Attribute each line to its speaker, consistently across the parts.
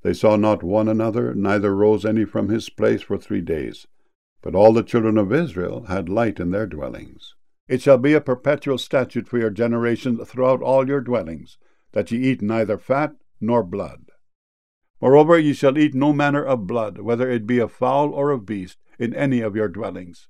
Speaker 1: They saw not one another, neither rose any from his place for 3 days. But all the children of Israel had light in their dwellings. It shall be a perpetual statute for your generations throughout all your dwellings, that ye eat neither fat nor blood. Moreover, ye shall eat no manner of blood, whether it be of fowl or of beast, in any of your dwellings.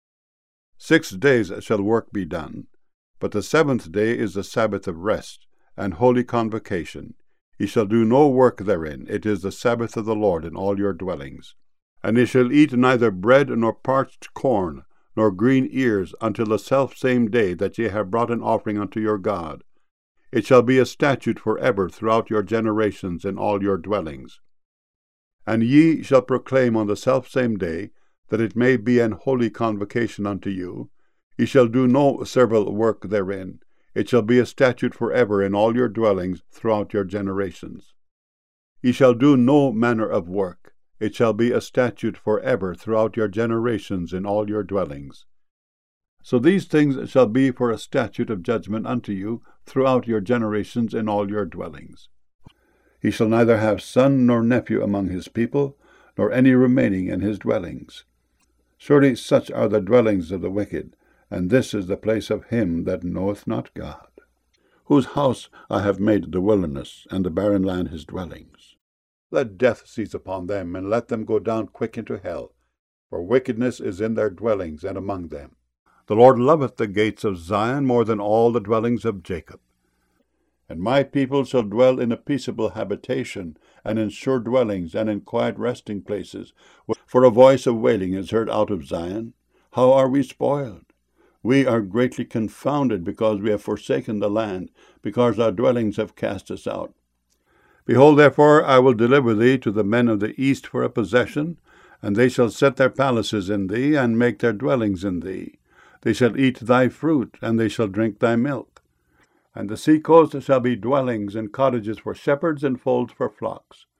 Speaker 1: 6 days shall work be done, but the 7th day is the Sabbath of rest, and holy convocation. Ye shall do no work therein. It is the Sabbath of the Lord in all your dwellings. And ye shall eat neither bread nor parched corn, nor green ears, until the selfsame day that ye have brought an offering unto your God. It shall be a statute for ever throughout your generations in all your dwellings. And ye shall proclaim on the selfsame day, that it may be an holy convocation unto you. Ye shall do no servile work therein. It shall be a statute for ever in all your dwellings throughout your generations. Ye shall do no manner of work. It shall be a statute for ever throughout your generations in all your dwellings. So these things shall be for a statute of judgment unto you throughout your generations in all your dwellings. He shall neither have son nor nephew among his people, nor any remaining in his dwellings. Surely such are the dwellings of the wicked, and this is the place of him that knoweth not God, whose house I have made the wilderness, and the barren land his dwellings. Let death seize upon them, and let them go down quick into hell, for wickedness is in their dwellings and among them. The Lord loveth the gates of Zion more than all the dwellings of Jacob. And my people shall dwell in a peaceable habitation, and in sure dwellings, and in quiet resting places. For a voice of wailing is heard out of Zion. How are we spoiled? We are greatly confounded, because we have forsaken the land, because our dwellings have cast us out. Behold, therefore, I will deliver thee to the men of the east for a possession, and they shall set their palaces in thee, and make their dwellings in thee. They shall eat thy fruit, and they shall drink thy milk. And the sea coast shall be dwellings and cottages for shepherds and folds for flocks.